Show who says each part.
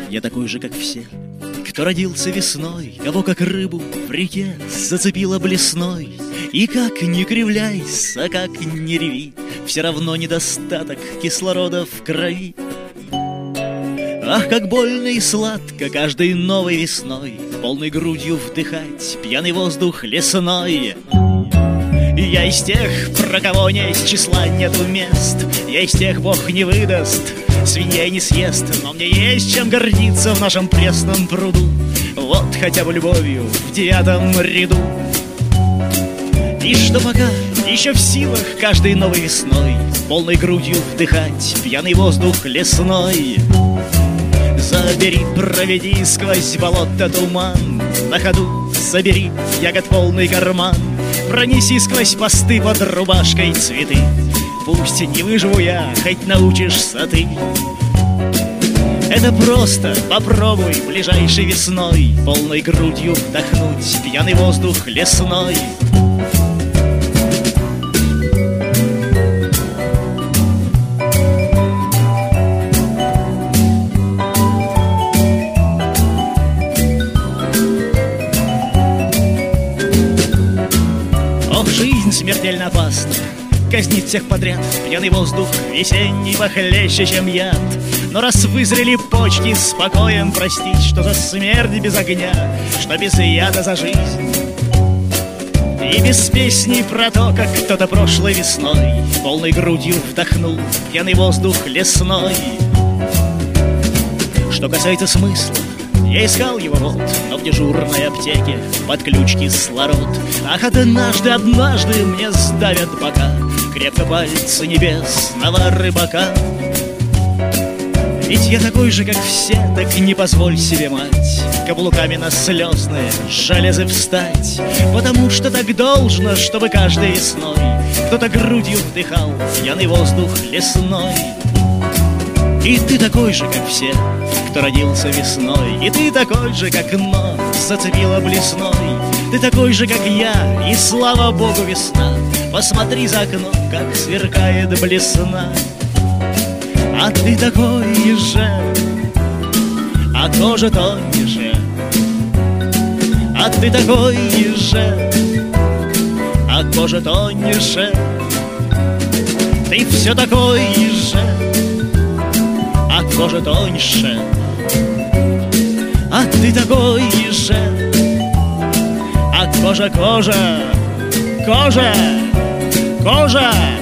Speaker 1: Я такой же, как все, кто родился весной, кого как рыбу в реке зацепило блесной. И как ни кривляйся, как ни реви, все равно недостаток кислорода в крови. Ах, как больно и сладко каждой новой весной полной грудью вдыхать пьяный воздух лесной. Я из тех, про кого нет числа, нету мест. Я из тех, Бог не выдаст, свинья не съест. Но мне есть чем гордиться в нашем пресном пруду. Вот хотя бы любовью в 9 ряду. И что пока еще в силах каждой новой весной полной грудью вдыхать пьяный воздух лесной. Забери, проведи сквозь болото туман, на ходу забери ягод полный карман. Пронеси сквозь посты под рубашкой цветы. Пусть не выживу я, хоть научишься ты. Это просто попробуй ближайшей весной полной грудью вдохнуть пьяный воздух лесной. Жизнь смертельно опасна, казнит всех подряд. Пьяный воздух весенний похлеще, чем яд. Но раз вызрели почки, спокоен простить, что за смерть без огня, что без яда за жизнь. И без песни про то, как кто-то прошлой весной полной грудью вдохнул пьяный воздух лесной. Что касается смысла, я искал его вот, но в дежурной аптеке под ключ кислород. Ах, однажды мне сдавят бока крепко пальцы небесного рыбака. Ведь я такой же, как все, так не позволь себе, мать, каблуками на слезные железы встать. Потому что так должно, чтобы каждой весной кто-то грудью вдыхал пьяный воздух лесной. И ты такой же, как все, кто родился весной. И ты такой же, как нос зацепила блесной. Ты такой же, как я, и слава богу весна. Посмотри за окном, как сверкает блесна. А ты такой же, а кожа тоньше. А ты такой же, а кожа тоньше. Ты все такой же, а кожа тоньше. А ты такой же, а кожа, кожа, кожа, кожа.